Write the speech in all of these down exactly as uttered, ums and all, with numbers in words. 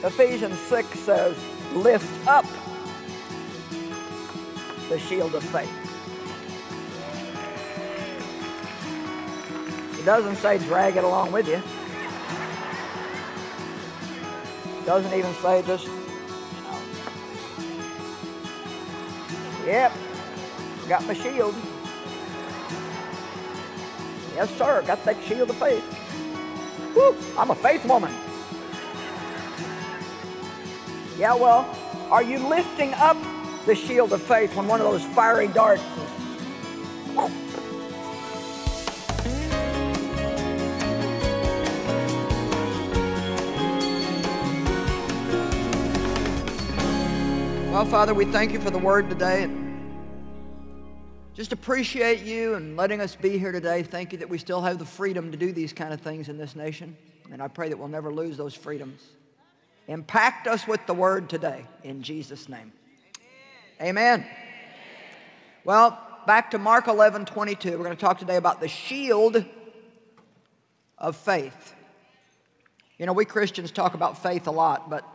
Ephesians six says, lift up the shield of faith. It doesn't say drag it along with you. It doesn't even say just, you know, yep, got my shield. Yes, sir, got that shield of faith. Woo, I'm a faith woman. Yeah, well, are you lifting up the shield of faith when one of those fiery darts is, woo. Well, Father, we thank you for the word today. Just appreciate you and letting us be here today. Thank you that we still have the freedom to do these kind of things in this nation. And I pray that we'll never lose those freedoms. Impact us with the word today in Jesus' name. Amen. Amen. Well, back to Mark eleven twenty-two. We're going to talk today about the shield of faith. You know, we Christians talk about faith a lot, but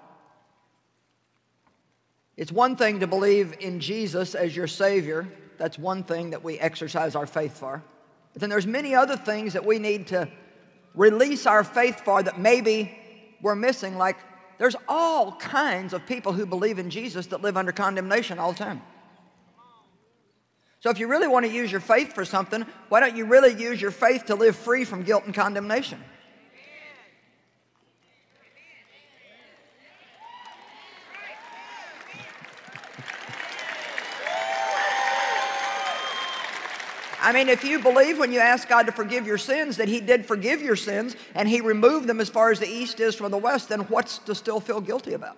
it's one thing to believe in Jesus as your Savior. That's one thing that we exercise our faith for. But then there's many other things that we need to release our faith for that maybe we're missing. Like there's all kinds of people who believe in Jesus that live under condemnation all the time. So if you really want to use your faith for something, why don't you really use your faith to live free from guilt and condemnation? I mean, if you believe when you ask God to forgive your sins that He did forgive your sins and He removed them as far as the east is from the west, then what's to still feel guilty about?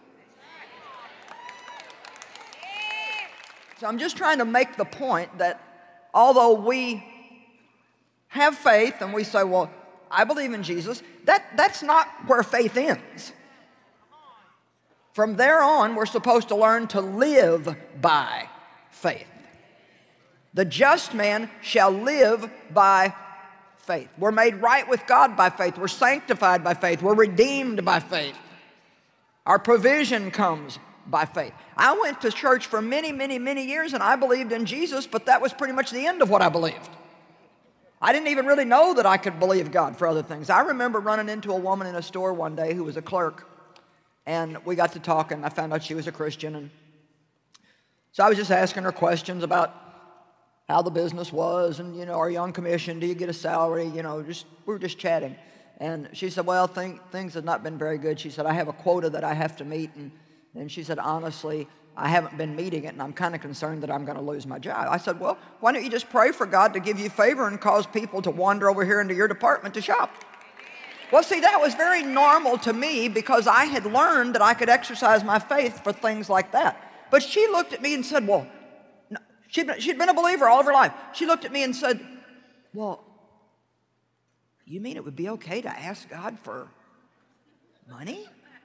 So I'm just trying to make the point that although we have faith and we say, well, I believe in Jesus, that, that's not where faith ends. From there on, we're supposed to learn to live by faith. The just man shall live by faith. We're made right with God by faith. We're sanctified by faith. We're redeemed by faith. Our provision comes by faith. I went to church for many, many, many years and I believed in Jesus, but that was pretty much the end of what I believed. I didn't even really know that I could believe God for other things. I remember running into a woman in a store one day who was a clerk, and we got to talking. I found out she was a Christian, and so I was just asking her questions about how the business was, and, you know, are you on commission? Do you get a salary? You know, just we were just chatting. And she said, well, think, things have not been very good. She said, I have a quota that I have to meet. And then she said, honestly, I haven't been meeting it, and I'm kind of concerned that I'm going to lose my job. I said, well, why don't you just pray for God to give you favor and cause people to wander over here into your department to shop? Well, see, that was very normal to me because I had learned that I could exercise my faith for things like that. But she looked at me and said, well, She'd been, she'd been a believer all of her life. She looked at me and said, well, you mean it would be okay to ask God for money?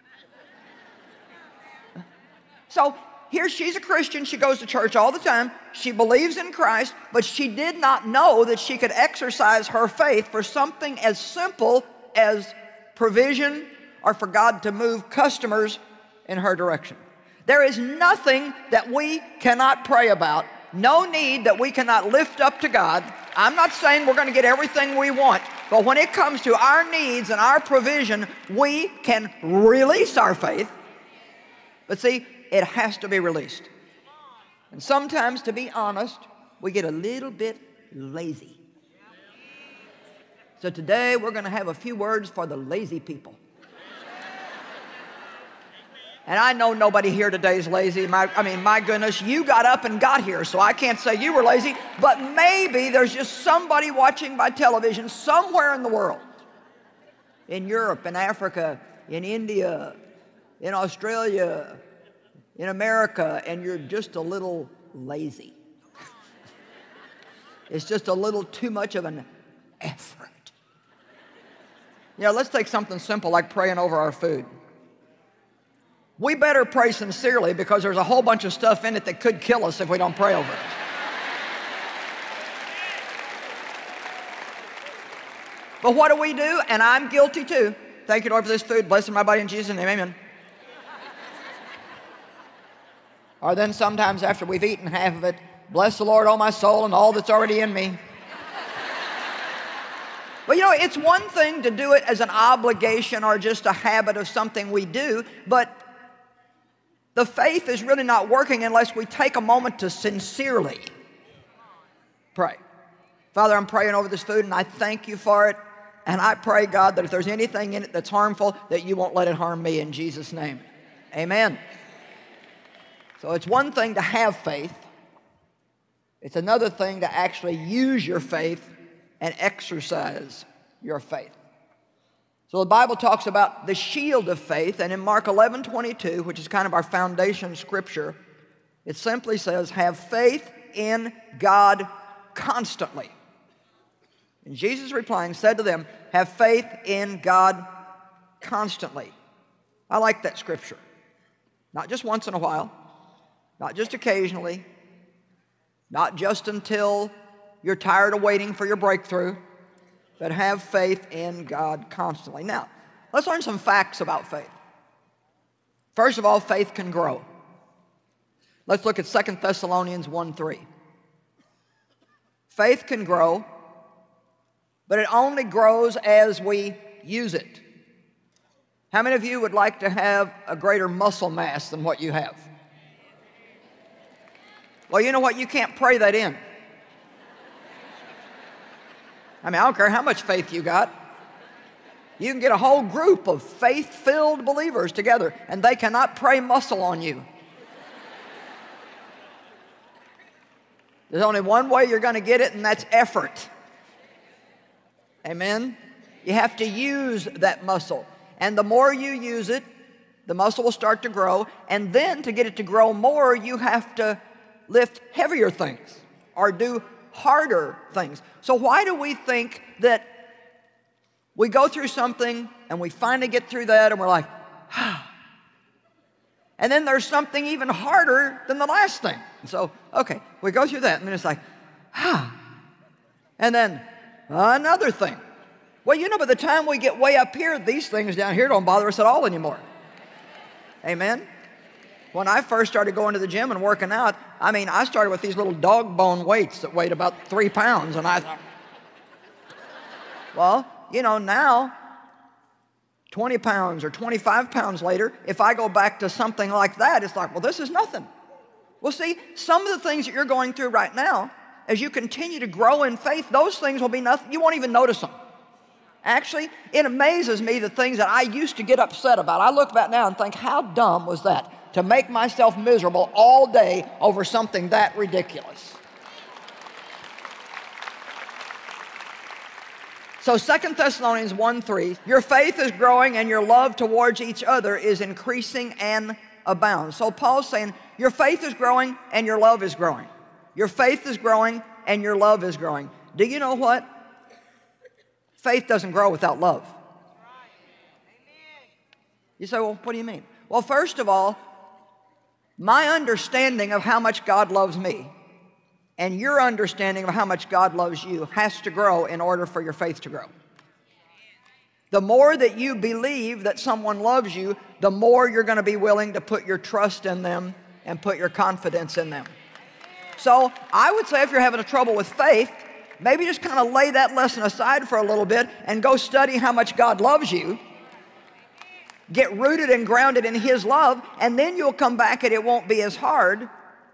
So here she's a Christian. She goes to church all the time. She believes in Christ, but she did not know that she could exercise her faith for something as simple as provision or for God to move customers in her direction. There is nothing that we cannot pray about. No need that we cannot lift up to God. I'm not saying we're going to get everything we want, but when it comes to our needs and our provision, we can release our faith. But see, it has to be released. And sometimes, to be honest, we get a little bit lazy. So today we're going to have a few words for the lazy people. And I know nobody here today is lazy. My, I mean, my goodness, you got up and got here, so I can't say you were lazy. But maybe there's just somebody watching by television somewhere in the world, in Europe, in Africa, in India, in Australia, in America, and you're just a little lazy. It's just a little too much of an effort. You know, let's take something simple like praying over our food. We better pray sincerely because there's a whole bunch of stuff in it that could kill us if we don't pray over it. But what do we do? And I'm guilty too. Thank you, Lord, for this food. Bless my body in Jesus' name, amen. Or then sometimes after we've eaten half of it, bless the Lord, oh my soul, and all that's already in me. But you know, it's one thing to do it as an obligation or just a habit of something we do, but the faith is really not working unless we take a moment to sincerely pray. Father, I'm praying over this food, and I thank you for it. And I pray, God, that if there's anything in it that's harmful, that you won't let it harm me in Jesus' name. Amen. So it's one thing to have faith. It's another thing to actually use your faith and exercise your faith. So the Bible talks about the shield of faith, and in Mark eleven twenty-two, which is kind of our foundation scripture, it simply says, have faith in God constantly. And Jesus replying said to them, have faith in God constantly. I like that scripture. Not just once in a while, not just occasionally, not just until you're tired of waiting for your breakthrough, but have faith in God constantly. Now, let's learn some facts about faith. First of all, faith can grow. Let's look at Second Thessalonians one three. Faith can grow, but it only grows as we use it. How many of you would like to have a greater muscle mass than what you have? Well, you know what? You can't pray that in. I mean, I don't care how much faith you got. You can get a whole group of faith-filled believers together, and they cannot pray muscle on you. There's only one way you're going to get it, and that's effort. Amen? You have to use that muscle. And the more you use it, the muscle will start to grow. And then to get it to grow more, you have to lift heavier things or do harder things. So why do we think that we go through something and we finally get through that and we're like, ah. And then there's something even harder than the last thing. So, okay, we go through that and then it's like, ah. And then another thing. Well, you know, by the time we get way up here, these things down here don't bother us at all anymore. Amen? When I first started going to the gym and working out, I mean, I started with these little dog bone weights that weighed about three pounds, and I thought, well, you know, now, twenty pounds or twenty-five pounds later, if I go back to something like that, it's like, well, this is nothing. Well, see, some of the things that you're going through right now, as you continue to grow in faith, those things will be nothing. You won't even notice them. Actually, it amazes me the things that I used to get upset about. I look back now and think, how dumb was that? To make myself miserable all day over something that ridiculous. So Second Thessalonians one three, your faith is growing and your love towards each other is increasing and abounds. So Paul's saying, your faith is growing and your love is growing. Your faith is growing and your love is growing. Do you know what? Faith doesn't grow without love. You say, well, what do you mean? Well, first of all, my understanding of how much God loves me and your understanding of how much God loves you has to grow in order for your faith to grow. The more that you believe that someone loves you, the more you're going to be willing to put your trust in them and put your confidence in them. So I would say if you're having a trouble with faith, maybe just kind of lay that lesson aside for a little bit and go study how much God loves you. Get rooted and grounded in His love, and then you'll come back and it won't be as hard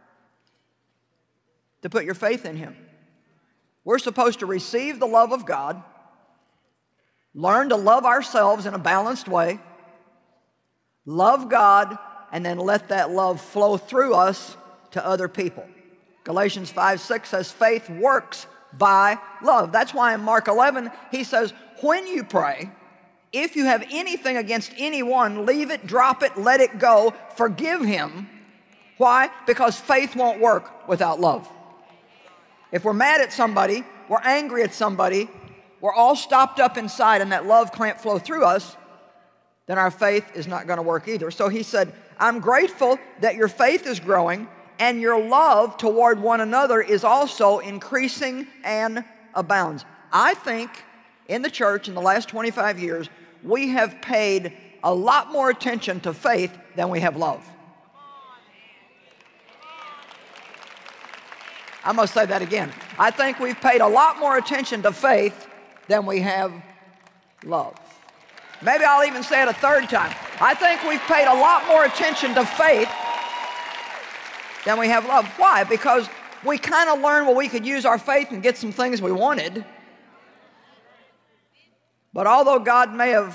to put your faith in Him. We're supposed to receive the love of God, learn to love ourselves in a balanced way, love God, and then let that love flow through us to other people. Galatians five six says faith works by love. That's why in Mark eleven he says, when you pray, if you have anything against anyone, leave it, drop it, let it go, forgive him. Why? Because faith won't work without love. If we're mad at somebody, we're angry at somebody, we're all stopped up inside and that love can't flow through us, then our faith is not going to work either. So he said, I'm grateful that your faith is growing and your love toward one another is also increasing and abounds. I think in the church in the last twenty-five years, we have paid a lot more attention to faith than we have love. I must say that again. I think we've paid a lot more attention to faith than we have love. Maybe I'll even say it a third time. I think we've paid a lot more attention to faith than we have love. Why? Because we kind of learned, well, we could use our faith and get some things we wanted. But although God may have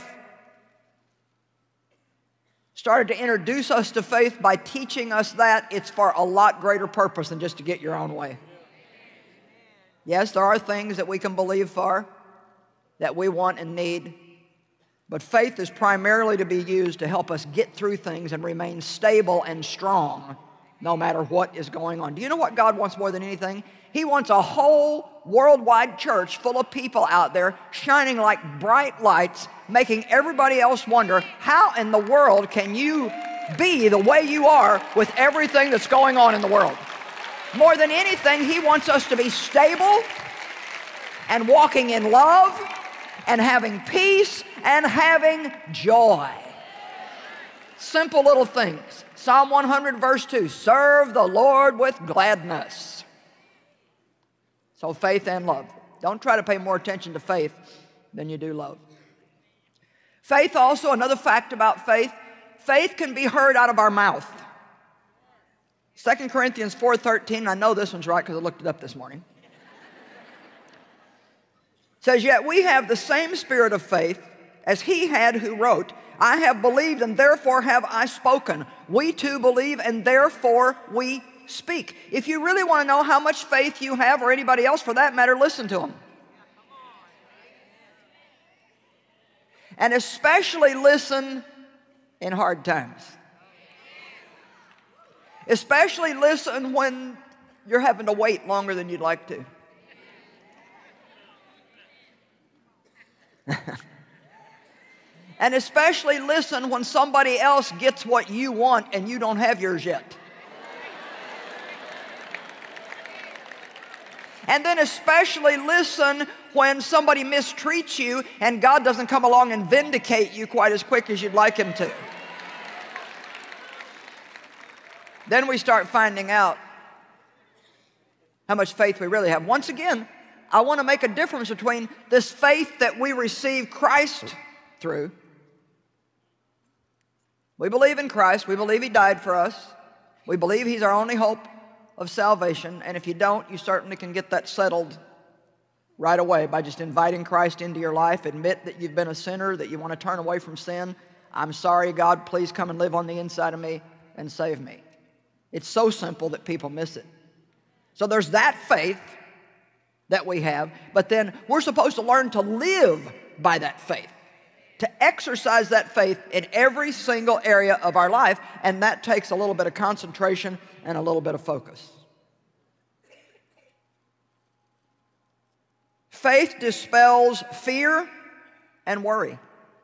started to introduce us to faith by teaching us that, it's for a lot greater purpose than just to get your own way. Yes, there are things that we can believe for, that we want and need, but faith is primarily to be used to help us get through things and remain stable and strong no matter what is going on. Do you know what God wants more than anything? He wants a whole worldwide church full of people out there shining like bright lights, making everybody else wonder, how in the world can you be the way you are with everything that's going on in the world? More than anything, He wants us to be stable and walking in love and having peace and having joy. Simple little things. Psalm one hundred verse two, serve the Lord with gladness. So faith and love. Don't try to pay more attention to faith than you do love. Faith also, another fact about faith, faith can be heard out of our mouth. Second Corinthians four thirteen, I know this one's right because I looked it up this morning. Says, yet we have the same spirit of faith as he had who wrote, I have believed and therefore have I spoken. We too believe and therefore we speak. If you really want to know how much faith you have, or anybody else for that matter, listen to them. And especially listen in hard times. Especially listen when you're having to wait longer than you'd like to. And especially listen when somebody else gets what you want and you don't have yours yet. And then especially listen when somebody mistreats you and God doesn't come along and vindicate you quite as quick as you'd like Him to. Then we start finding out how much faith we really have. Once again, I want to make a difference between this faith that we receive Christ through. We believe in Christ. We believe He died for us. We believe He's our only hope of salvation. And if you don't, you certainly can get that settled right away by just inviting Christ into your life. Admit that you've been a sinner, that you want to turn away from sin. I'm sorry, God, please come and live on the inside of me and save me. It's so simple that people miss it. So there's that faith that we have, but then we're supposed to learn to live by that faith, to exercise that faith in every single area of our life, and that takes a little bit of concentration and a little bit of focus. Faith dispels fear and worry.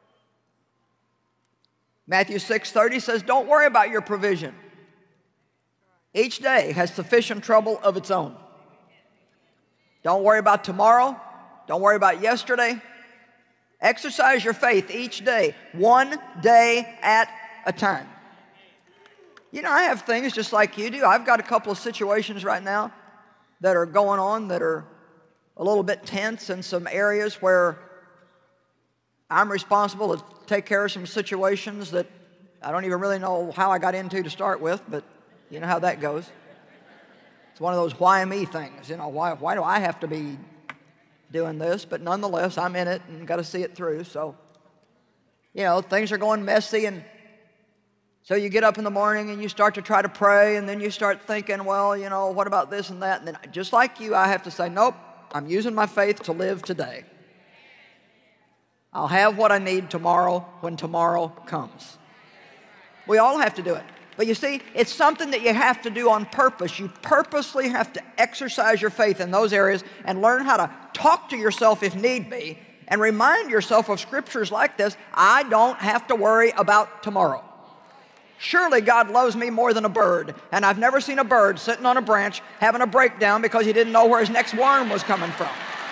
Matthew six thirty says, don't worry about your provision. Each day has sufficient trouble of its own. Don't worry about tomorrow. Don't worry about yesterday. Exercise your faith each day, one day at a time. You know, I have things just like you do. I've got a couple of situations right now that are going on that are a little bit tense in some areas where I'm responsible to take care of some situations that I don't even really know how I got into to start with, but you know how that goes. It's one of those why me things. You know, why, why do I have to be doing this? But nonetheless, I'm in it and got to see it through. So, you know, things are going messy, and so you get up in the morning and you start to try to pray, and then you start thinking, well, you know, what about this and that? And then just like you, I have to say, nope, I'm using my faith to live today. I'll have what I need tomorrow when tomorrow comes. We all have to do it. But you see, it's something that you have to do on purpose. You purposely have to exercise your faith in those areas and learn how to talk to yourself if need be, and remind yourself of scriptures like this. I don't have to worry about tomorrow. Surely God loves me more than a bird, and I've never seen a bird sitting on a branch having a breakdown because he didn't know where his next worm was coming from.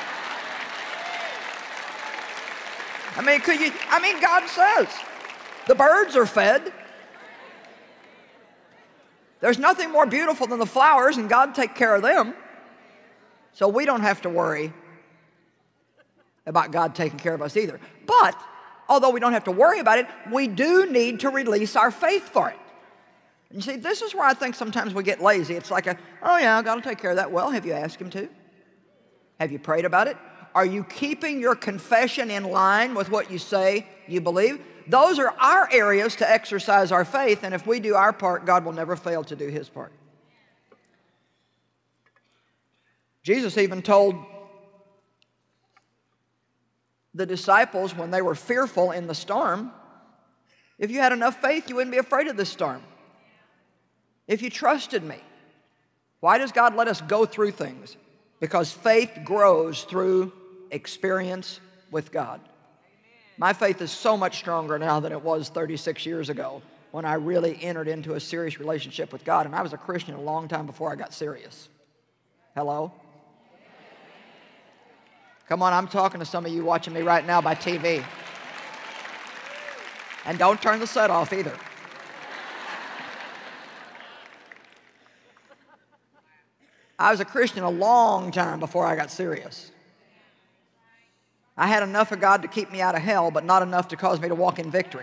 I mean, could you, I mean, God says the birds are fed. There's nothing more beautiful than the flowers, and God take care of them. So we don't have to worry about God taking care of us either. But although we don't have to worry about it, we do need to release our faith for it. And you see, this is where I think sometimes we get lazy. It's like, a, oh yeah, God will take care of that. Well, have you asked Him to? Have you prayed about it? Are you keeping your confession in line with what you say you believe? Those are our areas to exercise our faith, and if we do our part, God will never fail to do His part. Jesus even told the disciples when they were fearful in the storm, if you had enough faith, you wouldn't be afraid of this storm. If you trusted me. Why does God let us go through things? Because faith grows through experience with God. My faith is so much stronger now than it was thirty-six years ago when I really entered into a serious relationship with God. And I was a Christian a long time before I got serious. Hello? Come on, I'm talking to some of you watching me right now by T V. And don't turn the set off either. I was a Christian a long time before I got serious. I had enough of God to keep me out of hell, but not enough to cause me to walk in victory.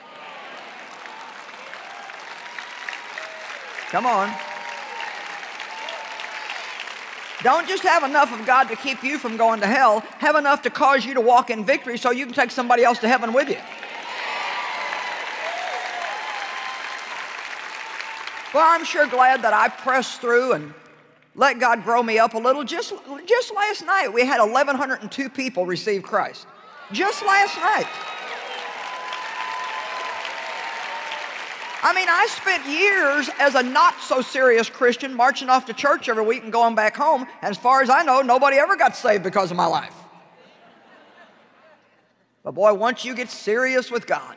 Come on. Don't just have enough of God to keep you from going to hell. Have enough to cause you to walk in victory so you can take somebody else to heaven with you. Well, I'm sure glad that I pressed through and let God grow me up a little. Just, just last night, we had eleven oh two people receive Christ. Just last night. I mean, I spent years as a not-so-serious Christian marching off to church every week and going back home. And as far as I know, nobody ever got saved because of my life. But boy, once you get serious with God,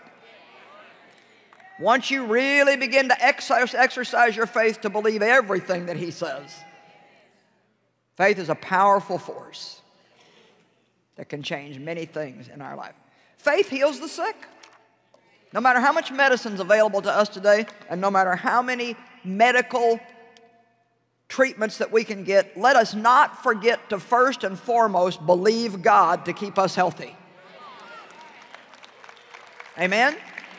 once you really begin to exercise your faith to believe everything that He says, faith is a powerful force that can change many things in our life. Faith heals the sick. No matter how much medicine is available to us today, and no matter how many medical treatments that we can get, let us not forget to first and foremost believe God to keep us healthy. Amen?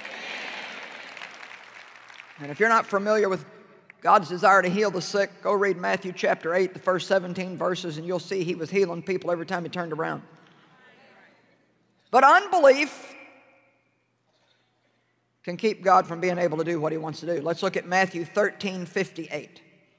And if you're not familiar with God's desire to heal the sick, go read Matthew chapter eight, the first seventeen verses, and you'll see He was healing people every time He turned around. But unbelief can keep God from being able to do what He wants to do. Let's look at Matthew thirteen fifty-eight.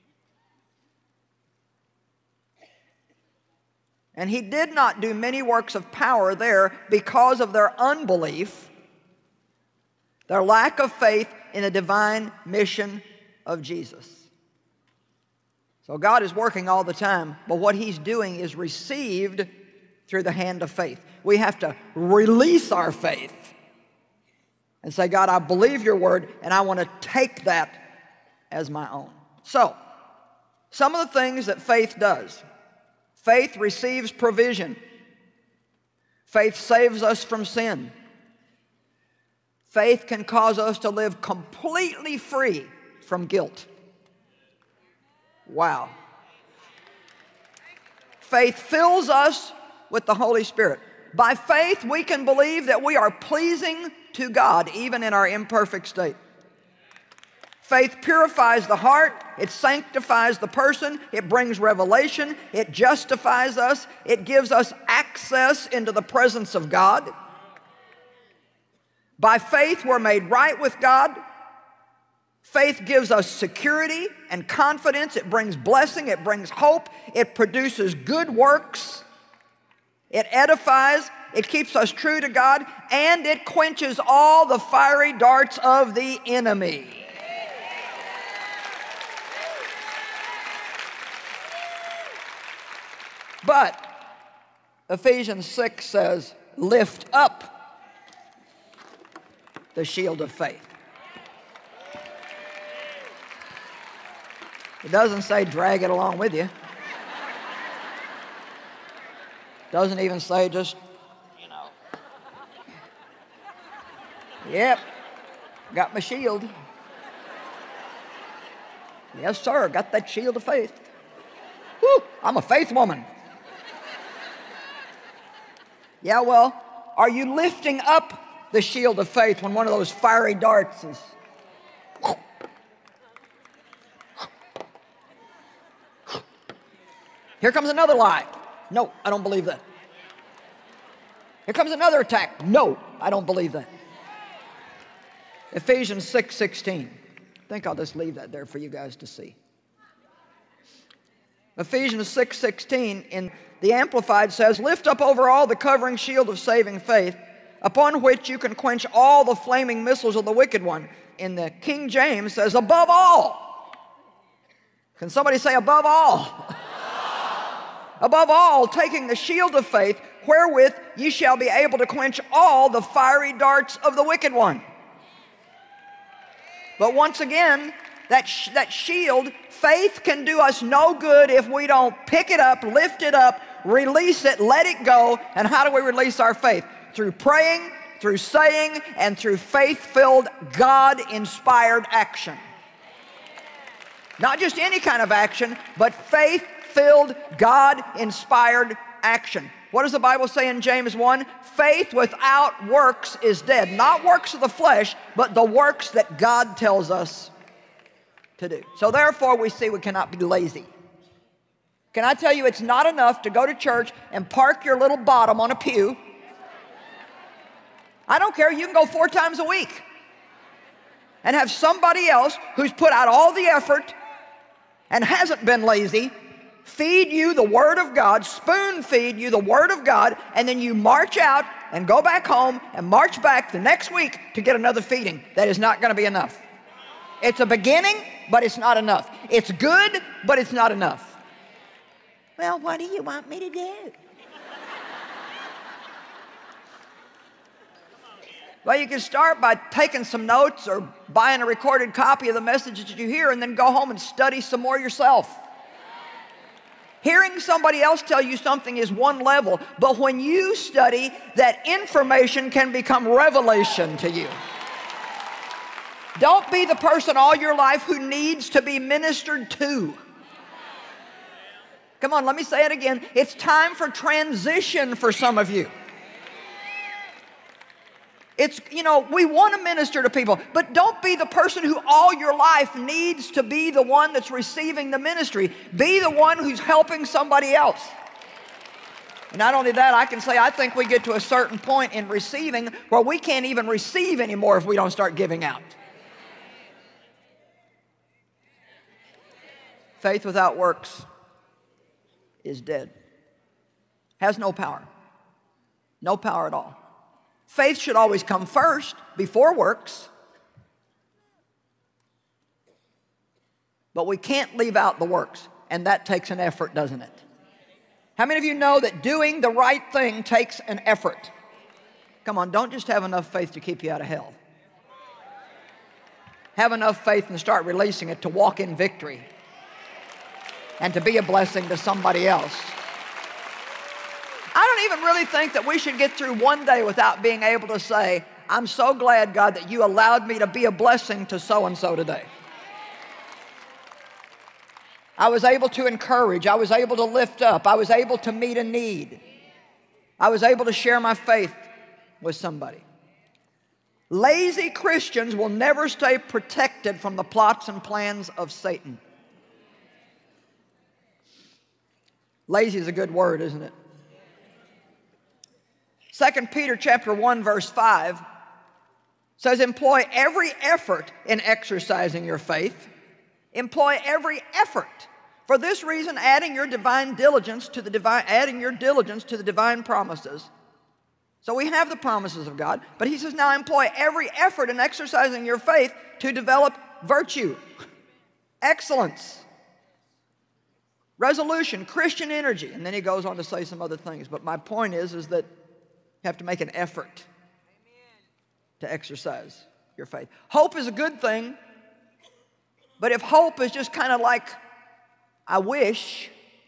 And He did not do many works of power there because of their unbelief, their lack of faith in the divine mission of Jesus. So God is working all the time, but what He's doing is received through the hand of faith. We have to release our faith and say, God, I believe your word, and I want to take that as my own. So, some of the things that faith does. Faith receives provision. Faith saves us from sin. Faith can cause us to live completely free from guilt. Wow. Faith fills us with the Holy Spirit. By faith, we can believe that we are pleasing to God, even in our imperfect state. Faith purifies the heart, it sanctifies the person, it brings revelation, it justifies us, it gives us access into the presence of God. By faith, we're made right with God. Faith gives us security and confidence, it brings blessing, it brings hope, it produces good works, it edifies, it keeps us true to God, and it quenches all the fiery darts of the enemy. But Ephesians six says, lift up the shield of faith. It doesn't say drag it along with you. Doesn't even say just, you know, yep, got my shield. Yes, sir, got that shield of faith. Whew, I'm a faith woman. Yeah, well, are you lifting up the shield of faith when one of those fiery darts is... Here comes another lie. No, I don't believe that. Here comes another attack. No, I don't believe that. Ephesians six sixteen. I think I'll just leave that there for you guys to see. Ephesians six sixteen in the Amplified says, lift up over all the covering shield of saving faith, upon which you can quench all the flaming missiles of the wicked one. In the King James says, above all. Can somebody say above all? Above all, taking the shield of faith, wherewith ye shall be able to quench all the fiery darts of the wicked one. But once again, that, sh that shield, faith can do us no good if we don't pick it up, lift it up, release it, let it go. And how do we release our faith? Through praying, through saying, and through faith-filled, God-inspired action. Not just any kind of action, but faith-filled, God-inspired action. What does the Bible say in James one? Faith without works is dead. Not works of the flesh, but the works that God tells us to do. So therefore, we see we cannot be lazy. Can I tell you, it's not enough to go to church and park your little bottom on a pew. I don't care, you can go four times a week and have somebody else who's put out all the effort and hasn't been lazy feed you the Word of God, spoon feed you the Word of God, and then you march out and go back home and march back the next week to get another feeding. That is not going to be enough. It's a beginning, but it's not enough. It's good, but it's not enough. Well, what do you want me to do? Well, you can start by taking some notes or buying a recorded copy of the message that you hear and then go home and study some more yourself. Hearing somebody else tell you something is one level, but when you study, that information can become revelation to you. Don't be the person all your life who needs to be ministered to. Come on, let me say it again. It's time for transition for some of you. It's, you know, we want to minister to people, but don't be the person who all your life needs to be the one that's receiving the ministry. Be the one who's helping somebody else. And not only that, I can say I think we get to a certain point in receiving where we can't even receive anymore if we don't start giving out. Faith without works is dead. Has no power. No power at all. Faith should always come first, before works. But we can't leave out the works, and that takes an effort, doesn't it? How many of you know that doing the right thing takes an effort? Come on, don't just have enough faith to keep you out of hell. Have enough faith and start releasing it to walk in victory and to be a blessing to somebody else. I don't even really think that we should get through one day without being able to say, I'm so glad, God, that you allowed me to be a blessing to so-and-so today. I was able to encourage. I was able to lift up. I was able to meet a need. I was able to share my faith with somebody. Lazy Christians will never stay protected from the plots and plans of Satan. Lazy is a good word, isn't it? Second Peter chapter one verse five says, employ every effort in exercising your faith. Employ every effort. For this reason, adding your divine diligence to the divine, adding your diligence to the divine promises. So we have the promises of God, but he says now employ every effort in exercising your faith to develop virtue, excellence, resolution, Christian energy. And then he goes on to say some other things. But my point is, is that you have to make an effort to exercise your faith. Hope is a good thing, but if hope is just kind of like, I wish,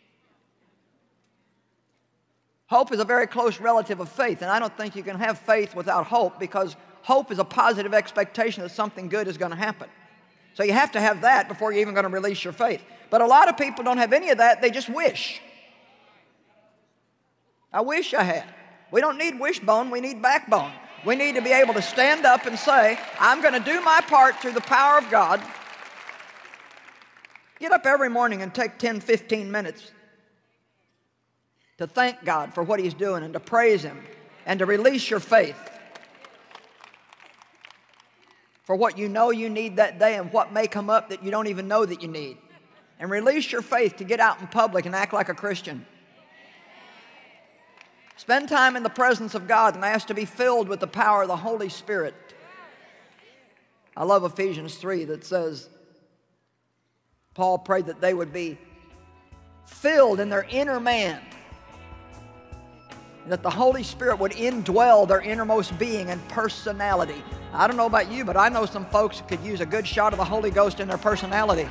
hope is a very close relative of faith, and I don't think you can have faith without hope, because hope is a positive expectation that something good is going to happen. So you have to have that before you're even going to release your faith. But a lot of people don't have any of that. They just wish. I wish I had. We don't need wishbone. We need backbone. We need to be able to stand up and say, I'm going to do my part through the power of God. Get up every morning and take ten, fifteen minutes to thank God for what He's doing and to praise Him and to release your faith for what you know you need that day and what may come up that you don't even know that you need. And release your faith to get out in public and act like a Christian. Spend time in the presence of God and ask to be filled with the power of the Holy Spirit. I love Ephesians three that says, Paul prayed that they would be filled in their inner man, and that the Holy Spirit would indwell their innermost being and personality. I don't know about you, but I know some folks who could use a good shot of the Holy Ghost in their personality.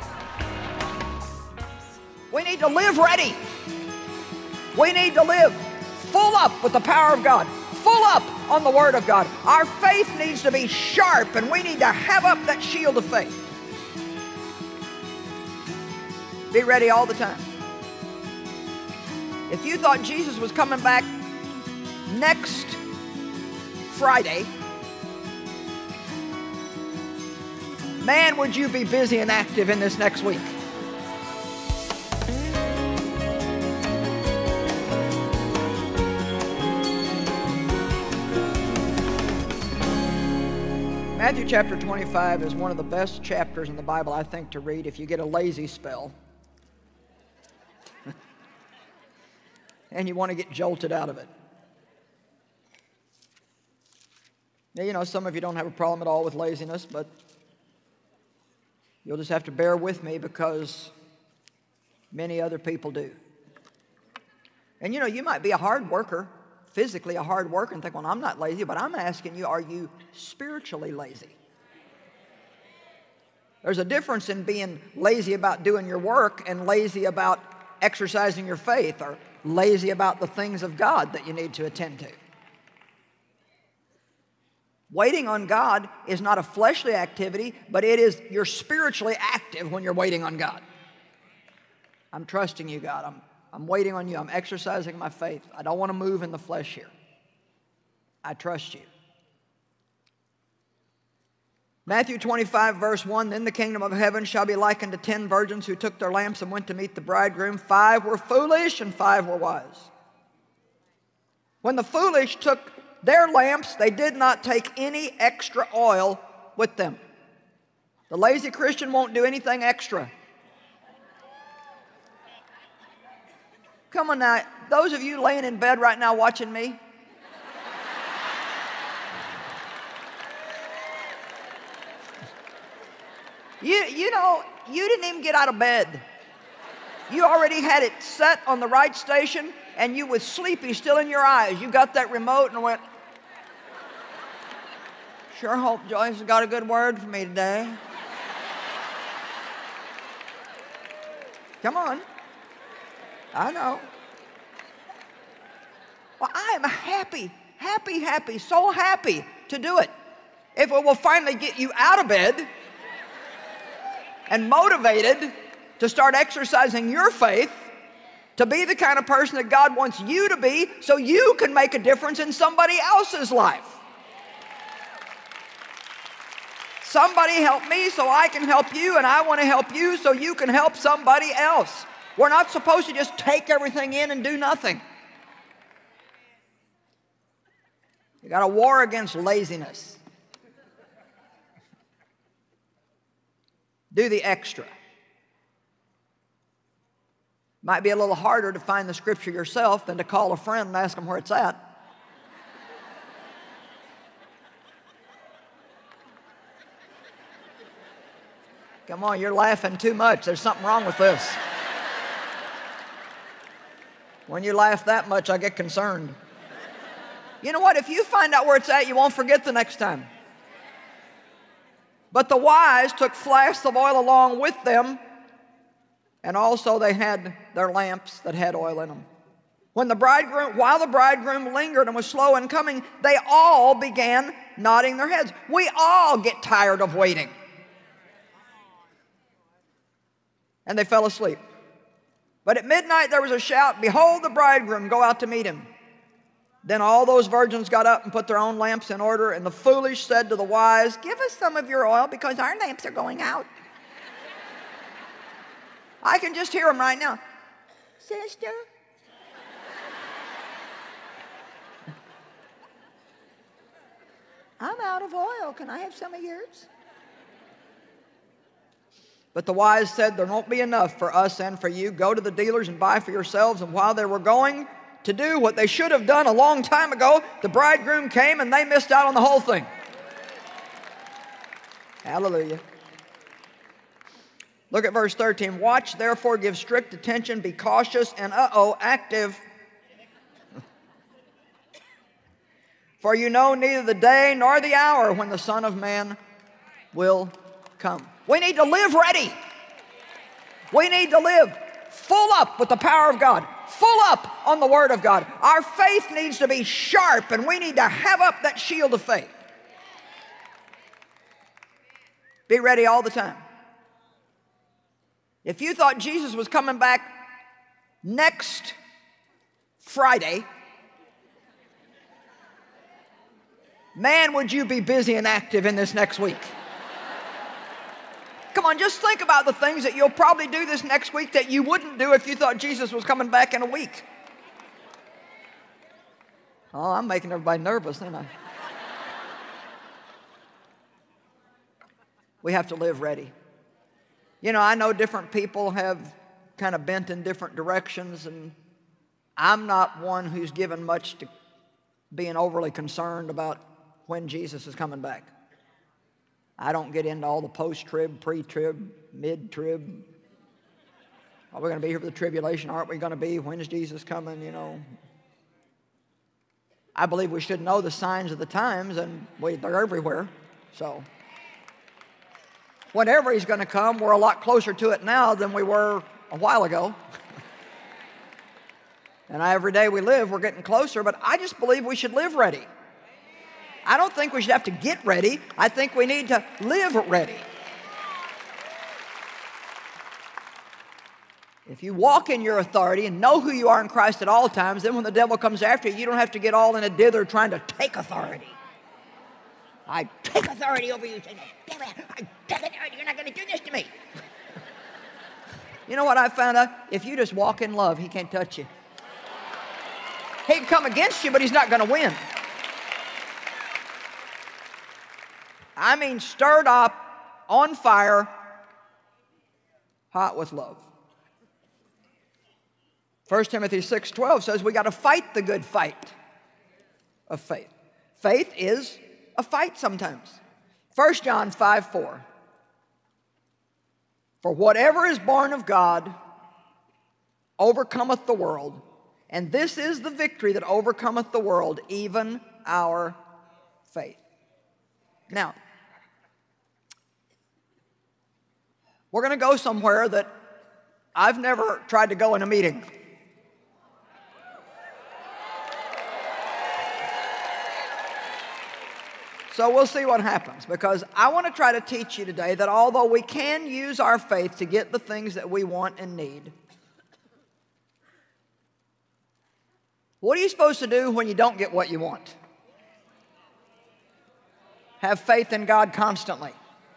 We need to live ready. We need to live full up with the power of God, full up on the Word of God. Our faith needs to be sharp, and we need to have up that shield of faith. Be ready all the time. If you thought Jesus was coming back next Friday, man, would you be busy and active in this next week? Matthew chapter twenty-five is one of the best chapters in the Bible, I think, to read if you get a lazy spell and you want to get jolted out of it. Now, you know, some of you don't have a problem at all with laziness, but you'll just have to bear with me because many other people do. And you know, you might be a hard worker, physically a hard worker, and think, well, I'm not lazy, but I'm asking you, are you spiritually lazy? There's a difference in being lazy about doing your work and lazy about exercising your faith, or lazy about the things of God that you need to attend to. Waiting on God is not a fleshly activity, but it is, you're spiritually active when you're waiting on God. I'm trusting you, God. I'm, I'm waiting on you. I'm exercising my faith. I don't want to move in the flesh here. I trust you. Matthew twenty-five, verse one, then the kingdom of heaven shall be likened to ten virgins who took their lamps and went to meet the bridegroom. Five were foolish and five were wise. When the foolish took their lamps, they did not take any extra oil with them. The lazy Christian won't do anything extra. Come on now, those of you laying in bed right now watching me, you, you know, you didn't even get out of bed. You already had it set on the right station, and you with sleepy still in your eyes, you got that remote and went, sure hope Joyce has got a good word for me today. Come on. I know. Well, I am happy, happy, happy, so happy to do it. If it will finally get you out of bed and motivated to start exercising your faith to be the kind of person that God wants you to be so you can make a difference in somebody else's life. Somebody help me so I can help you, and I want to help you so you can help somebody else. We're not supposed to just take everything in and do nothing. You got a war against laziness. Do the extra. Might be a little harder to find the scripture yourself than to call a friend and ask them where it's at. Come on, you're laughing too much. There's something wrong with this. When you laugh that much, I get concerned. You know what? If you find out where it's at, you won't forget the next time. But the wise took flasks of oil along with them, and also they had their lamps that had oil in them. When the bridegroom, while the bridegroom lingered and was slow in coming, they all began nodding their heads. We all get tired of waiting. and they fell asleep. But at midnight there was a shout, behold, the bridegroom, go out to meet him. Then all those virgins got up and put their own lamps in order, and the foolish said to the wise, give us some of your oil because our lamps are going out. I can just hear them right now. Sister? I'm out of oil. Can I have some of yours? But the wise said, there won't be enough for us and for you. Go to the dealers and buy for yourselves. And while they were going to do what they should have done a long time ago, the bridegroom came and they missed out on the whole thing. Hallelujah. Look at verse thirteen. Watch, therefore, give strict attention, be cautious, and uh-oh, active. For you know neither the day nor the hour when the Son of Man will come. We need to live ready. We need to live full up with the power of God, full up on the Word of God. Our faith needs to be sharp, and we need to have up that shield of faith. Be ready all the time. If you thought Jesus was coming back next Friday, man, would you be busy and active in this next week? Come on, just think about the things that you'll probably do this next week that you wouldn't do if you thought Jesus was coming back in a week. Oh, I'm making everybody nervous, ain't I? We have to live ready. You know, I know different people have kind of bent in different directions, and I'm not one who's given much to being overly concerned about when Jesus is coming back. I don't get into all the post-trib, pre-trib, mid-trib. Are we going to be here for the tribulation? Aren't we going to be? When is Jesus coming? You know. I believe we should know the signs of the times, and we, they're everywhere. So whenever he's going to come, we're a lot closer to it now than we were a while ago. And every day we live, we're getting closer, but I just believe we should live ready. I don't think we should have to get ready. I think we need to live ready. If you walk in your authority and know who you are in Christ at all times, then when the devil comes after you, you don't have to get all in a dither trying to take authority. I take authority over you. I take authority. You're not going to do this to me. You know what I found out? If you just walk in love, he can't touch you. He can come against you, but he's not going to win. I mean, stirred up, on fire, hot with love. First Timothy six twelve says we got to fight the good fight of faith. Faith is a fight sometimes. First John five four. For whatever is born of God overcometh the world, and this is the victory that overcometh the world, even our faith. Now, we're going to go somewhere that I've never tried to go in a meeting. So we'll see what happens, because I want to try to teach you today that although we can use our faith to get the things that we want and need, what are you supposed to do when you don't get what you want? Have faith in God constantly.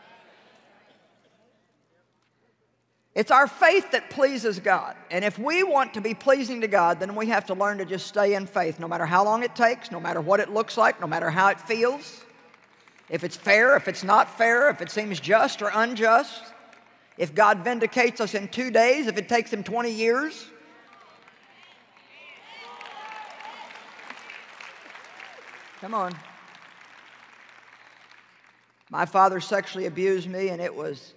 It's our faith that pleases God. And if we want to be pleasing to God, then we have to learn to just stay in faith, no matter how long it takes, no matter what it looks like, no matter how it feels. If it's fair, if it's not fair, if it seems just or unjust. If God vindicates us in two days, if it takes him twenty years. Come on. My father sexually abused me, and it was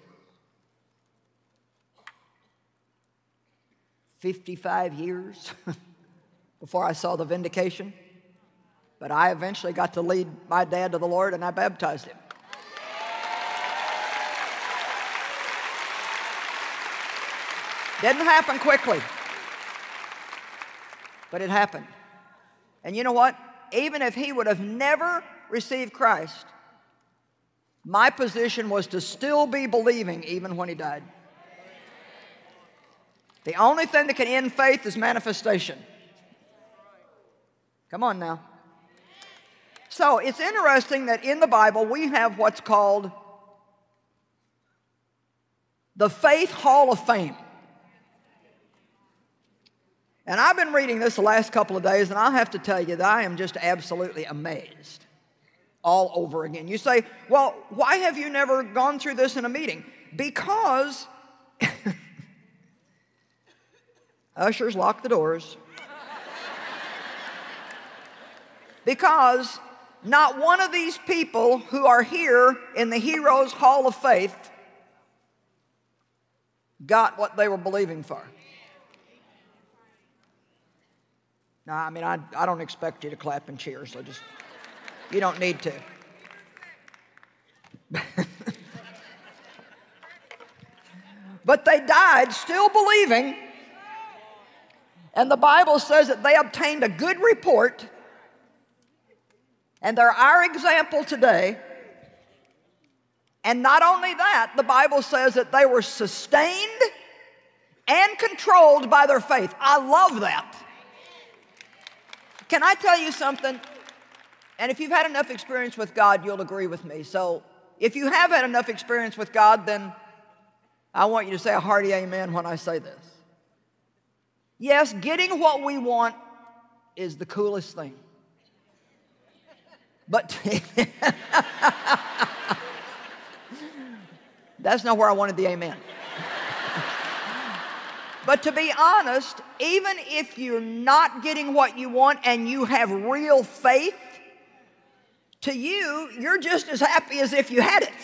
fifty-five years before I saw the vindication. But I eventually got to lead my dad to the Lord, and I baptized him. Didn't happen quickly, but it happened. And you know what? Even if he would have never received Christ, my position was to still be believing even when he died. The only thing that can end faith is manifestation. Come on now. So it's interesting that in the Bible we have what's called the Faith Hall of Fame. And I've been reading this the last couple of days, and I have to tell you that I am just absolutely amazed all over again. You say, well, why have you never gone through this in a meeting? Because ushers, lock the doors. Because not one of these people who are here in the Heroes Hall of Faith got what they were believing for. Now, I mean, I, I don't expect you to clap and cheer, so just, you don't need to. But they died still believing, and the Bible says that they obtained a good report, and they're our example today. And not only that, the Bible says that they were sustained and controlled by their faith. I love that. Can I tell you something? And if you've had enough experience with God, you'll agree with me. So if you have had enough experience with God, then I want you to say a hearty amen when I say this. Yes, getting what we want is the coolest thing. But that's not where I wanted the amen. But to be honest, even if you're not getting what you want and you have real faith, to you, you're just as happy as if you had it.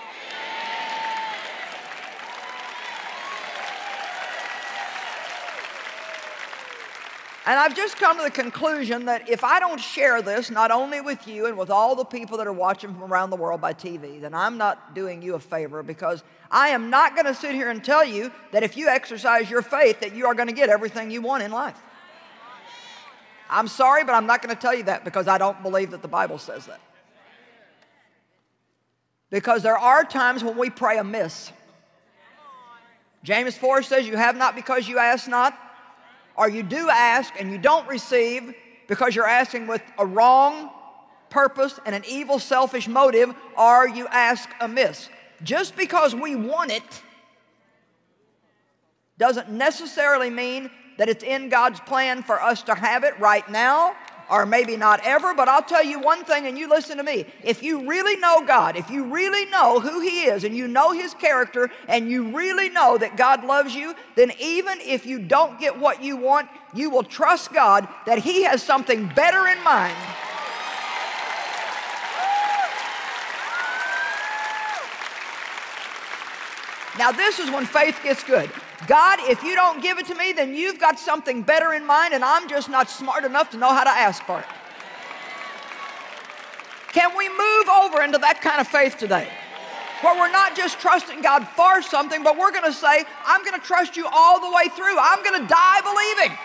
And I've just come to the conclusion that if I don't share this, not only with you and with all the people that are watching from around the world by T V, then I'm not doing you a favor, because I am not going to sit here and tell you that if you exercise your faith that you are going to get everything you want in life. I'm sorry, but I'm not going to tell you that, because I don't believe that the Bible says that. Because there are times when we pray amiss. James four says, you have not because you ask not. Or you do ask and you don't receive because you're asking with a wrong purpose and an evil, selfish motive, or you ask amiss. Just because we want it doesn't necessarily mean that it's in God's plan for us to have it right now, or maybe not ever. But I'll tell you one thing, and you listen to me. If you really know God, if you really know who He is, and you know His character, and you really know that God loves you, then even if you don't get what you want, you will trust God that He has something better in mind. Now this is when faith gets good. God, if you don't give it to me, then you've got something better in mind, and I'm just not smart enough to know how to ask for it. Can we move over into that kind of faith today? Where we're not just trusting God for something, but we're going to say, I'm going to trust you all the way through. I'm going to die believing.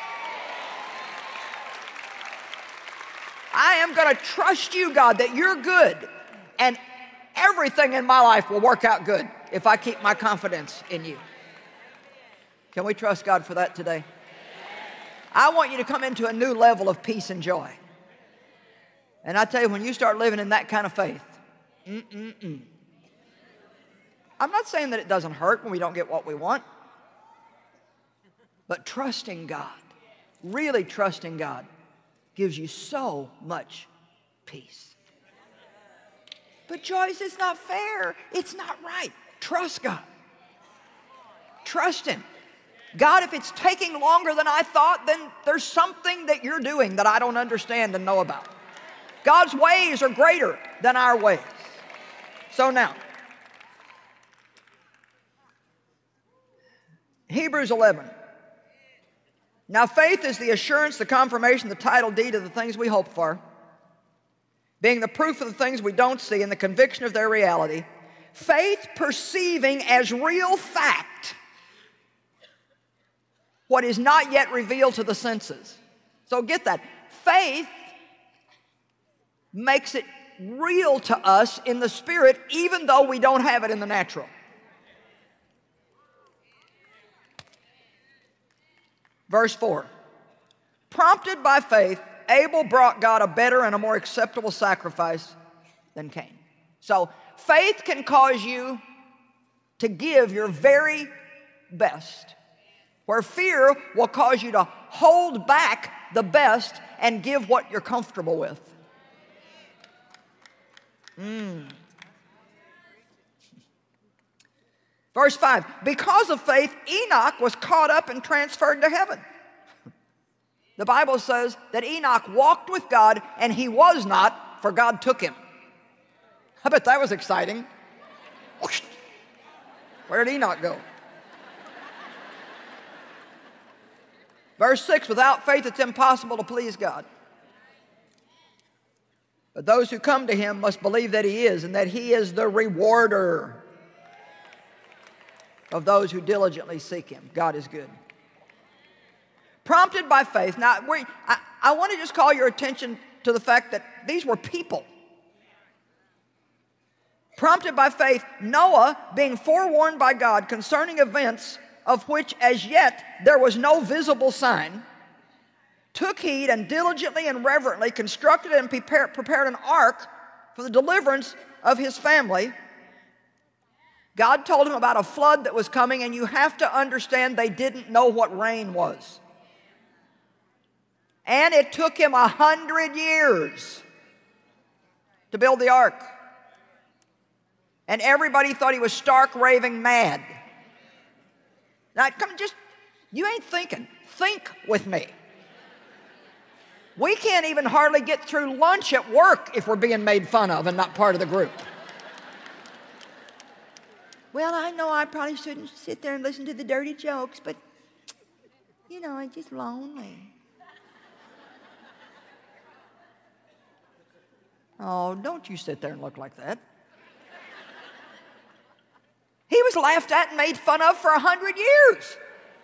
I am going to trust you, God, that you're good, and everything in my life will work out good if I keep my confidence in you. Can we trust God for that today? I want you to come into a new level of peace and joy. And I tell you, when you start living in that kind of faith, mm-mm-mm. I'm not saying that it doesn't hurt when we don't get what we want, but trusting God, really trusting God, gives you so much peace. But Joyce, it's not fair. It's not right. Trust God. Trust Him. God, if it's taking longer than I thought, then there's something that you're doing that I don't understand and know about. God's ways are greater than our ways. So now, Hebrews eleven. Now faith is the assurance, the confirmation, the title deed of the things we hope for, being the proof of the things we don't see and the conviction of their reality. Faith perceiving as real fact what is not yet revealed to the senses. So get that. Faith makes it real to us in the spirit, even though we don't have it in the natural. Verse four. Prompted by faith, Abel brought God a better and a more acceptable sacrifice than Cain. So faith can cause you to give your very best, where fear will cause you to hold back the best and give what you're comfortable with. Mm. Verse five, because of faith, Enoch was caught up and transferred to heaven. The Bible says that Enoch walked with God and he was not, for God took him. I bet that was exciting. Where did Enoch go? Verse six, without faith it's impossible to please God. But those who come to him must believe that he is, and that he is the rewarder of those who diligently seek him. God is good. Prompted by faith. Now, we, I, I want to just call your attention to the fact that these were people. Prompted by faith, Noah, being forewarned by God concerning events of which as yet there was no visible sign, took heed and diligently and reverently constructed and prepared, prepared an ark for the deliverance of his family. God told him about a flood that was coming, and you have to understand they didn't know what rain was. And it took him a hundred years to build the ark. And everybody thought he was stark raving mad. Now, come just, you ain't thinking. Think with me. We can't even hardly get through lunch at work if we're being made fun of and not part of the group. Well, I know I probably shouldn't sit there and listen to the dirty jokes, but, you know, I'm just lonely. Oh, don't you sit there and look like that. He was laughed at and made fun of for a hundred years.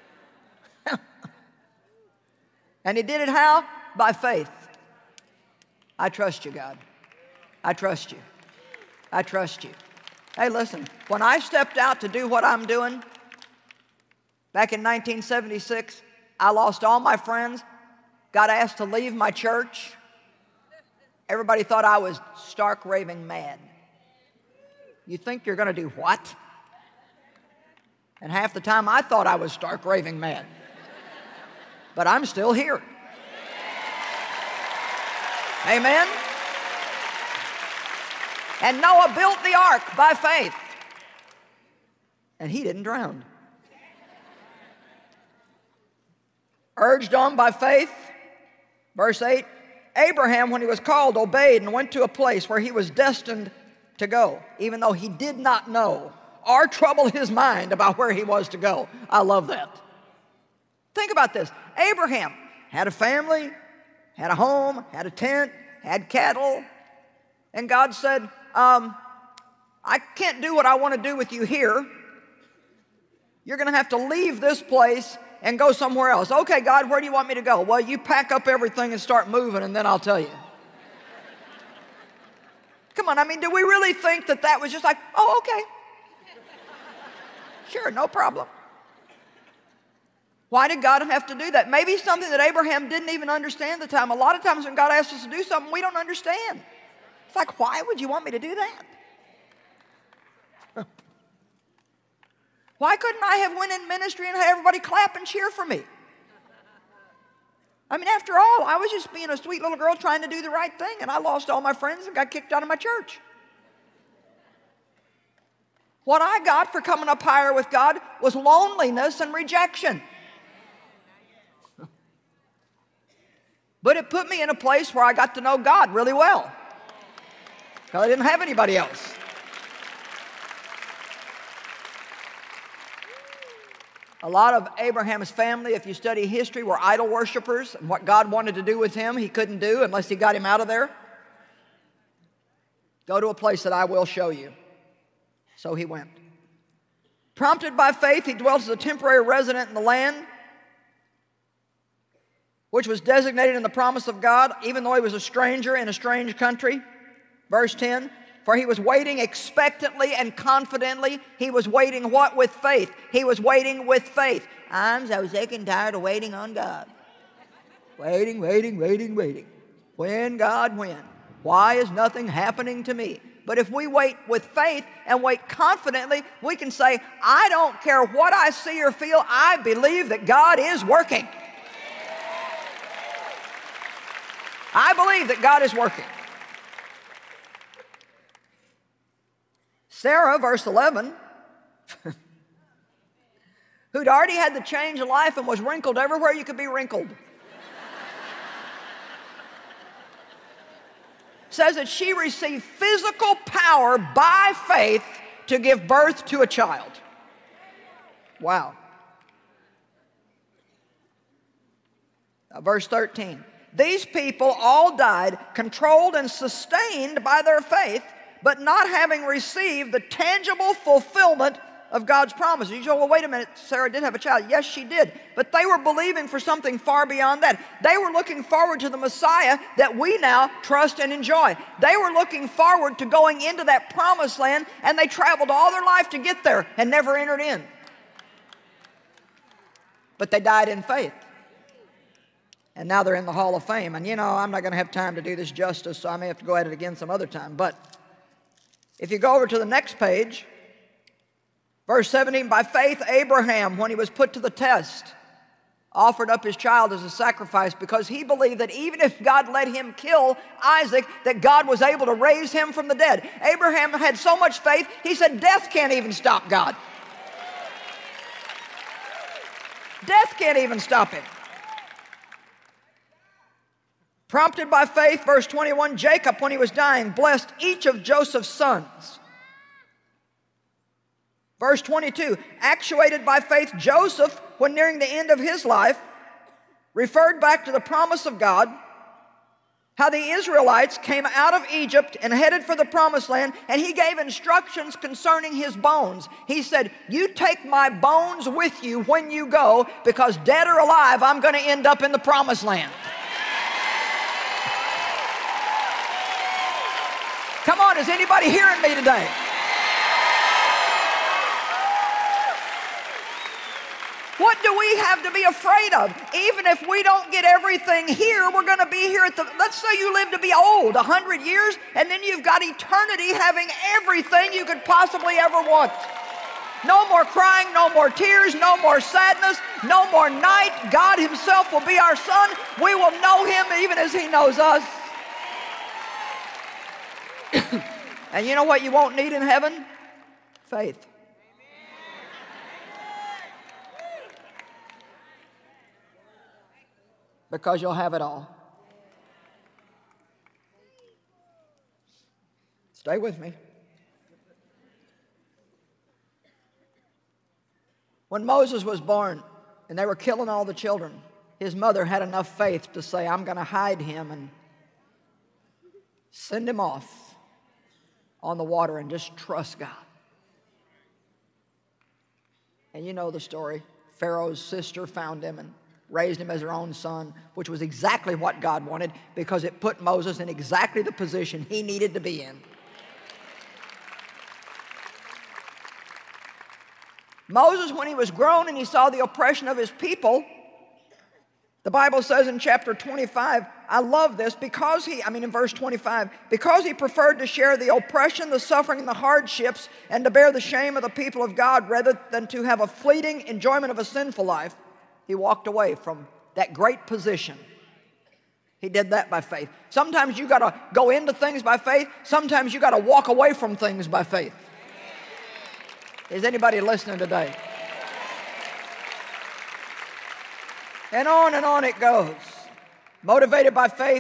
And he did it how? By faith. I trust you, God. I trust you. I trust you. Hey, listen, when I stepped out to do what I'm doing, back in nineteen seventy-six, I lost all my friends, got asked to leave my church. Everybody thought I was stark raving mad. You think you're going to do what? And half the time I thought I was stark raving mad. But I'm still here. Amen? And Noah built the ark by faith. And he didn't drown. Urged on by faith, verse eight, Abraham, when he was called, obeyed and went to a place where he was destined to go, even though he did not know or trouble his mind about where he was to go. I love that. Think about this. Abraham had a family, had a home, had a tent, had cattle, and God said, um, I can't do what I want to do with you here. You're going to have to leave this place and go somewhere else. Okay, God, where do you want me to go? Well, you pack up everything and start moving, and then I'll tell you. Come on, I mean, do we really think that that was just like, oh, okay. Sure, no problem. Why did God have to do that? Maybe something that Abraham didn't even understand at the time. A lot of times when God asks us to do something, we don't understand. It's like, why would you want me to do that? Why couldn't I have went in ministry and had everybody clap and cheer for me? I mean, after all, I was just being a sweet little girl trying to do the right thing, and I lost all my friends and got kicked out of my church. What I got for coming up higher with God was loneliness and rejection. But it put me in a place where I got to know God really well, because I didn't have anybody else. A lot of Abraham's family, if you study history, were idol worshipers, and what God wanted to do with him, he couldn't do unless he got him out of there. Go to a place that I will show you. So he went. Prompted by faith, he dwelt as a temporary resident in the land, which was designated in the promise of God, even though he was a stranger in a strange country. Verse ten, For he was waiting expectantly and confidently. He was waiting what? With faith. He was waiting with faith. I'm so sick and tired of waiting on God. Waiting, waiting, waiting, waiting. When, God, when? Why is nothing happening to me? But if we wait with faith and wait confidently, we can say, I don't care what I see or feel, I believe that God is working. I believe that God is working. Sarah, verse eleven, who'd already had the change of life and was wrinkled everywhere you could be wrinkled, says that she received physical power by faith to give birth to a child. Wow. Now, verse thirteen. These people all died, controlled and sustained by their faith, but not having received the tangible fulfillment of God's promises. You say, well, wait a minute, Sarah did have a child. Yes, she did. But they were believing for something far beyond that. They were looking forward to the Messiah that we now trust and enjoy. They were looking forward to going into that promised land, and they traveled all their life to get there and never entered in. But they died in faith. And now they're in the Hall of Fame. And you know, I'm not going to have time to do this justice, so I may have to go at it again some other time. But if you go over to the next page, verse seventeen, by faith Abraham, when he was put to the test, offered up his child as a sacrifice because he believed that even if God let him kill Isaac, that God was able to raise him from the dead. Abraham had so much faith, he said, death can't even stop God. Death can't even stop him. Prompted by faith, verse twenty-one, Jacob, when he was dying, blessed each of Joseph's sons. Verse twenty-two, actuated by faith, Joseph, when nearing the end of his life, referred back to the promise of God, how the Israelites came out of Egypt and headed for the promised land, and he gave instructions concerning his bones. He said, you take my bones with you when you go, because dead or alive, I'm going to end up in the promised land. Come on, is anybody hearing me today? What do we have to be afraid of? Even if we don't get everything here, we're going to be here at the, let's say you live to be old, a hundred years, and then you've got eternity having everything you could possibly ever want. No more crying, no more tears, no more sadness, no more night. God himself will be our sun. We will know him even as he knows us. And you know what you won't need in heaven? Faith. Because you'll have it all. Stay with me. When Moses was born and they were killing all the children, his mother had enough faith to say, I'm going to hide him and send him off on the water and just trust God. And you know the story. Pharaoh's sister found him and raised him as her own son, which was exactly what God wanted, because it put Moses in exactly the position he needed to be in. Moses, when he was grown and he saw the oppression of his people, the Bible says in chapter twenty-five, I love this, because he, I mean in verse twenty-five, because he preferred to share the oppression, the suffering, and the hardships, and to bear the shame of the people of God rather than to have a fleeting enjoyment of a sinful life, he walked away from that great position. He did that by faith. Sometimes you got to go into things by faith. Sometimes you got to walk away from things by faith. Is anybody listening today? And on and on it goes. Motivated by faith,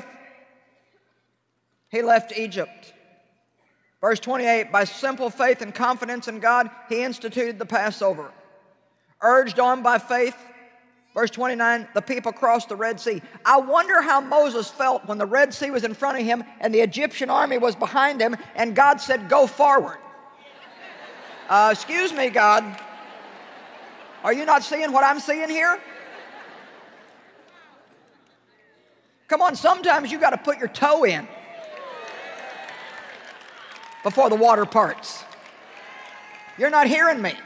he left Egypt. Verse twenty-eight, by simple faith and confidence in God, he instituted the Passover. Urged on by faith, verse twenty-nine, the people crossed the Red Sea. I wonder how Moses felt when the Red Sea was in front of him and the Egyptian army was behind him and God said, go forward. Uh, excuse me, God. Are you not seeing what I'm seeing here? Come on, sometimes you got to put your toe in. before the water parts. You're not hearing me.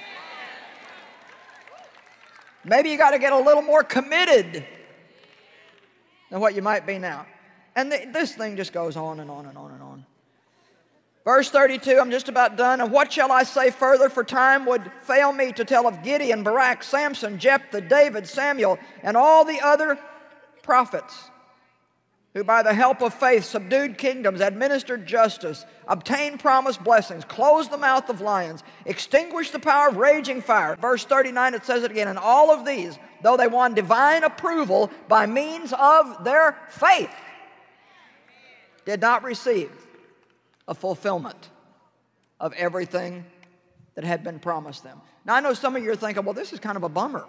Maybe you got to get a little more committed than what you might be now. And th this thing just goes on and on and on and on. Verse thirty-two, I'm just about done. And what shall I say further? For time would fail me to tell of Gideon, Barak, Samson, Jephthah, David, Samuel, and all the other prophets who by the help of faith subdued kingdoms, administered justice, obtained promised blessings, closed the mouth of lions, extinguished the power of raging fire. Verse thirty-nine, it says it again. And all of these, though they won divine approval by means of their faith, did not receive a fulfillment of everything that had been promised them. Now, I know some of you are thinking, well, this is kind of a bummer.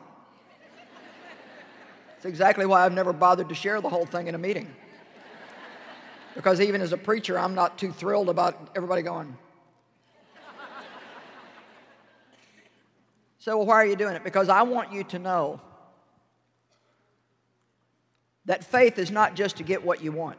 It's exactly why I've never bothered to share the whole thing in a meeting. Because even as a preacher, I'm not too thrilled about everybody going. So, well, why are you doing it? Because I want you to know that faith is not just to get what you want.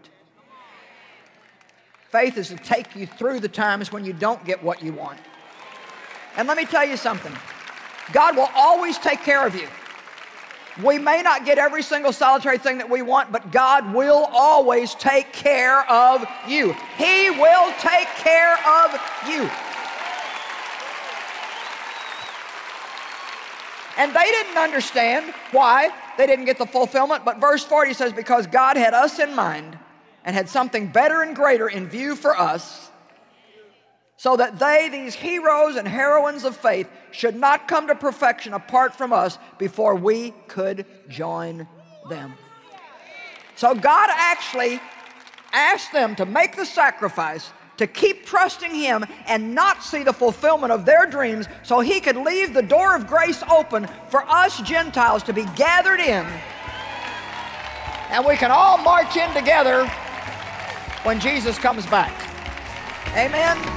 Faith is to take you through the times when you don't get what you want. And let me tell you something. God will always take care of you. We may not get every single solitary thing that we want, but God will always take care of you. He will take care of you. And they didn't understand why they didn't get the fulfillment, but verse forty says, because God had us in mind and had something better and greater in view for us, so that they, these heroes and heroines of faith, should not come to perfection apart from us before we could join them. So God actually asked them to make the sacrifice, to keep trusting Him and not see the fulfillment of their dreams, so He could leave the door of grace open for us Gentiles to be gathered in, and we can all march in together when Jesus comes back. Amen.